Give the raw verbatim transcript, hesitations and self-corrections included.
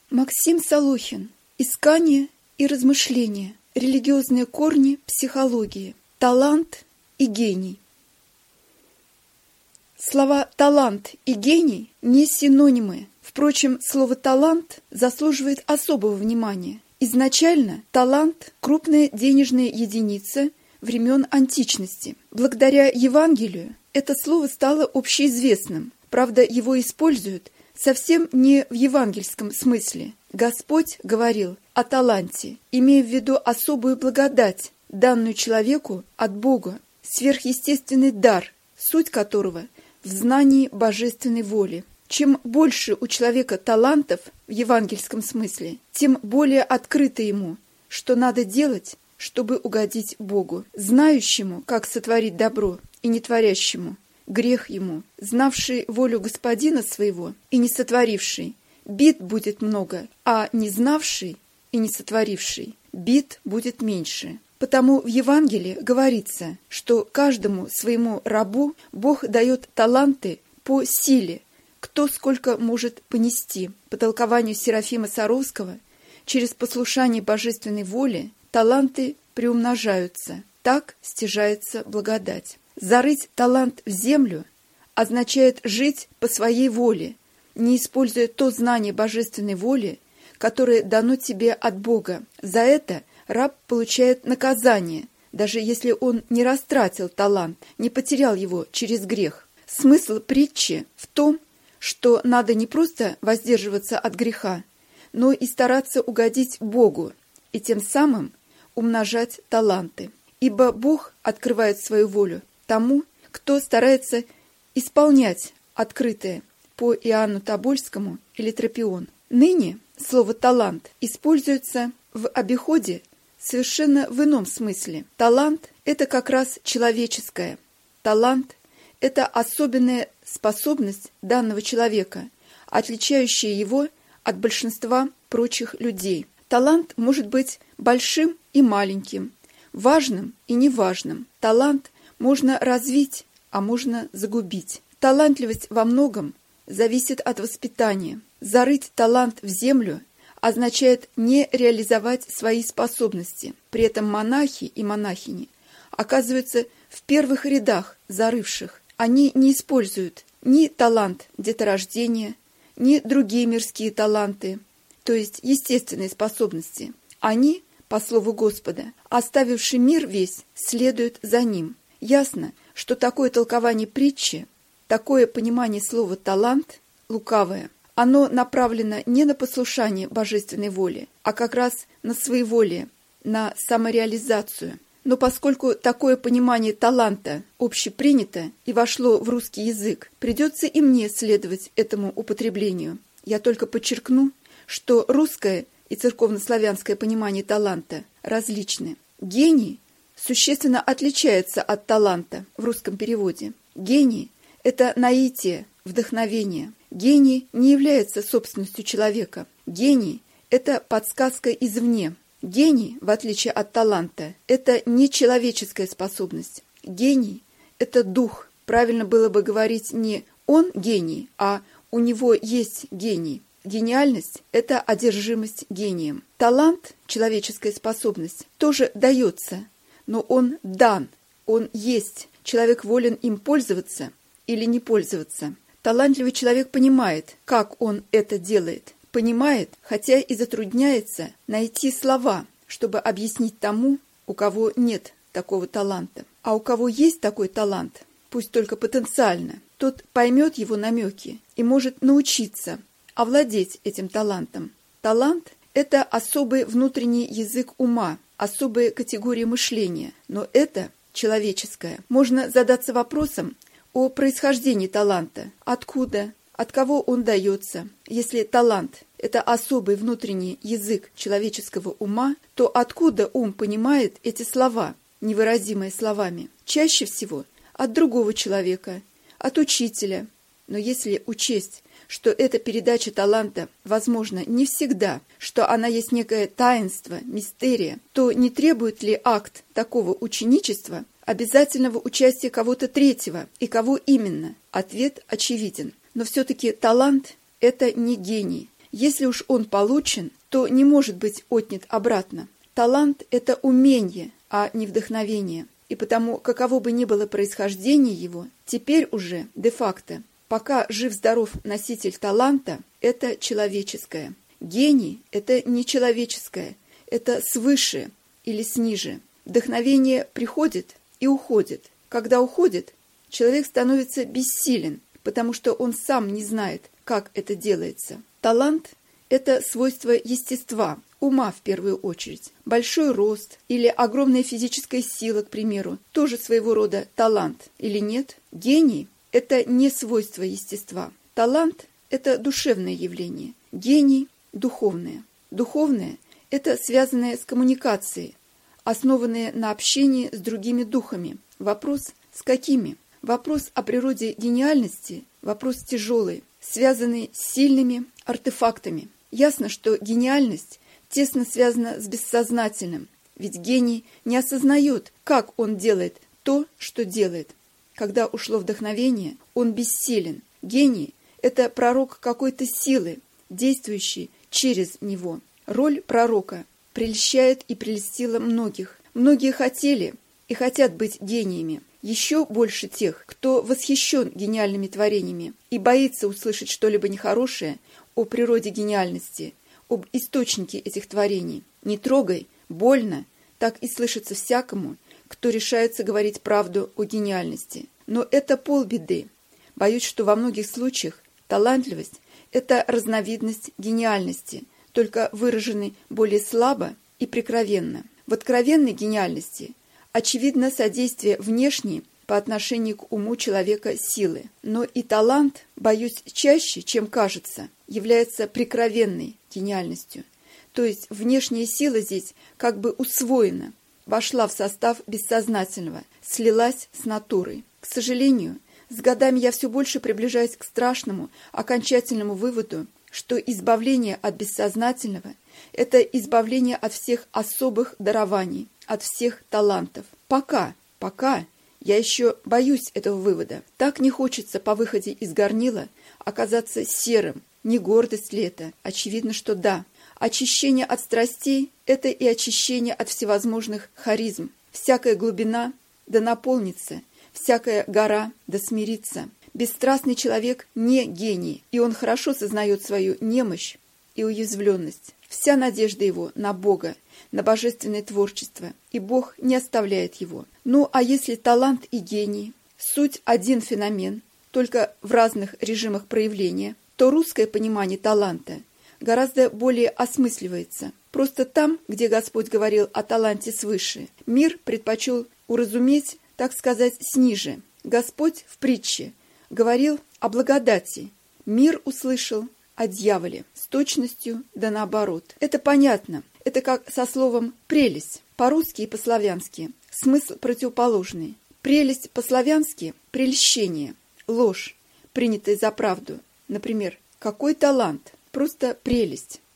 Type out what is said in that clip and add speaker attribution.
Speaker 1: Максим Солохин. Искание и размышления. Религиозные корни психологии. Талант и гений. Слова «талант» и «гений» не синонимы. Впрочем, слово «талант» заслуживает особого внимания. Изначально талант – крупная денежная единица времен античности. Благодаря Евангелию это слово стало общеизвестным. Правда, его используют совсем не в евангельском смысле. Господь говорил о таланте, имея в виду особую благодать, данную человеку от Бога, сверхъестественный дар, суть которого в знании божественной воли. Чем больше у человека талантов в евангельском смысле, тем более открыто ему, что надо делать, чтобы угодить Богу, знающему, как сотворить добро, и не творящему, грех ему, знавший волю Господина своего и не сотворивший, бит будет много, а не знавший и не сотворивший, бит будет меньше. Потому в Евангелии говорится, что каждому своему рабу Бог дает таланты по силе, кто сколько может понести. По толкованию Серафима Саровского, через послушание божественной воле таланты приумножаются, так стяжается благодать. Зарыть талант в землю означает жить по своей воле, не используя то знание божественной воли, которое дано тебе от Бога. За это раб получает наказание, даже если он не растратил талант, не потерял его через грех. Смысл притчи в том, что надо не просто воздерживаться от греха, но и стараться угодить Богу, и тем самым умножать таланты. Ибо Бог открывает свою волю тому, кто старается исполнять открытое по Иоанну Тобольскому или Тропион. Ныне слово «талант» используется в обиходе совершенно в ином смысле. Талант – это как раз человеческое. Талант – это особенная способность данного человека, отличающая его от большинства прочих людей. Талант может быть большим и маленьким, важным и неважным. Талант можно развить, а можно загубить. Талантливость во многом зависит от воспитания. Зарыть талант в землю означает не реализовать свои способности. При этом монахи и монахини оказываются в первых рядах зарывших. Они не используют ни талант деторождения, ни другие мирские таланты, то есть естественные способности. Они, по слову Господа, оставивший мир весь, следуют за ним. Ясно, что такое толкование притчи, такое понимание слова «талант» лукавое. Оно направлено не на послушание божественной воле, а как раз на своеволие, на самореализацию. Но поскольку такое понимание таланта общепринято и вошло в русский язык, придется и мне следовать этому употреблению. Я только подчеркну, что русское и церковнославянское понимание таланта различны. Гений существенно отличается от таланта в русском переводе. Гений – это наитие, вдохновение. Гений не является собственностью человека. Гений – это подсказка извне. Гений, в отличие от таланта, это не человеческая способность. Гений – это дух. Правильно было бы говорить не «он гений», а «у него есть гений». Гениальность – это одержимость гением. Талант, человеческая способность, тоже дается, но он дан, он есть. Человек волен им пользоваться или не пользоваться. Талантливый человек понимает, как он это делает. Понимает, хотя и затрудняется найти слова, чтобы объяснить тому, у кого нет такого таланта. А у кого есть такой талант, пусть только потенциально, тот поймет его намеки и может научиться овладеть этим талантом. Талант – это особый внутренний язык ума, особая категория мышления, но это человеческое. Можно задаться вопросом о происхождении таланта. Откуда, от кого он дается? Если талант – это особый внутренний язык человеческого ума, то откуда ум понимает эти слова, невыразимые словами? Чаще всего от другого человека, от учителя. Но если учесть, что эта передача таланта возможна не всегда, что она есть некое таинство, мистерия, то не требует ли акт такого ученичества обязательного участия кого-то третьего, и кого именно? Ответ очевиден. Но все-таки талант – это не гений. Если уж он получен, то не может быть отнят обратно. Талант – это умение, а не вдохновение. И потому, каково бы ни было происхождение его, теперь уже, де-факто, пока жив-здоров носитель таланта, это человеческое. Гений – это не человеческое, это свыше или сниже. Вдохновение приходит и уходит. Когда уходит, человек становится бессилен, потому что он сам не знает, как это делается. Талант – это свойство естества, ума в первую очередь. Большой рост или огромная физическая сила, к примеру, тоже своего рода талант или нет? Гений – это не свойство естества. Талант – это душевное явление. Гений – духовное. Духовное – это связанное с коммуникацией, основанное на общении с другими духами. Вопрос – с какими? Вопрос о природе гениальности – вопрос тяжелый, связанный с сильными артефактами. Ясно, что гениальность тесно связана с бессознательным, ведь гений не осознает, как он делает то, что делает. Когда ушло вдохновение, он бессилен. Гений – это пророк какой-то силы, действующий через него. Роль пророка прельщает и прельстила многих. Многие хотели и хотят быть гениями. Еще больше тех, кто восхищен гениальными творениями и боится услышать что-либо нехорошее о природе гениальности, об источнике этих творений. Не трогай, больно, так и слышится всякому, кто решается говорить правду о гениальности. Но это полбеды. Боюсь, что во многих случаях талантливость – это разновидность гениальности, только выраженной более слабо и прикровенно. В откровенной гениальности очевидно содействие внешней по отношению к уму человека силы. Но и талант, боюсь, чаще, чем кажется, является прикровенной гениальностью. То есть внешняя сила здесь как бы усвоена, вошла в состав бессознательного, слилась с натурой. К сожалению, с годами я все больше приближаюсь к страшному, окончательному выводу, что избавление от бессознательного – это избавление от всех особых дарований, от всех талантов. Пока, пока я еще боюсь этого вывода. Так не хочется по выходе из горнила оказаться серым. Не гордость ли это? Очевидно, что да. Очищение от страстей – это и очищение от всевозможных харизм. Всякая глубина да наполнится, всякая гора да смирится. Бесстрастный человек не гений, и он хорошо сознает свою немощь и уязвленность. Вся надежда его на Бога, на божественное творчество, и Бог не оставляет его. Ну, а если талант и гений – суть один феномен, только в разных режимах проявления, то русское понимание таланта гораздо более осмысливается. Просто там, где Господь говорил о таланте свыше, мир предпочел уразуметь, так сказать, сниже. Господь в притче говорил о благодати, мир услышал о дьяволе, с точностью да наоборот. Это понятно. Это как со словом «прелесть». По-русски и по-славянски смысл противоположный. Прелесть по-славянски – прельщение, ложь, принятая за правду. Например, какой талант? Просто прелесть.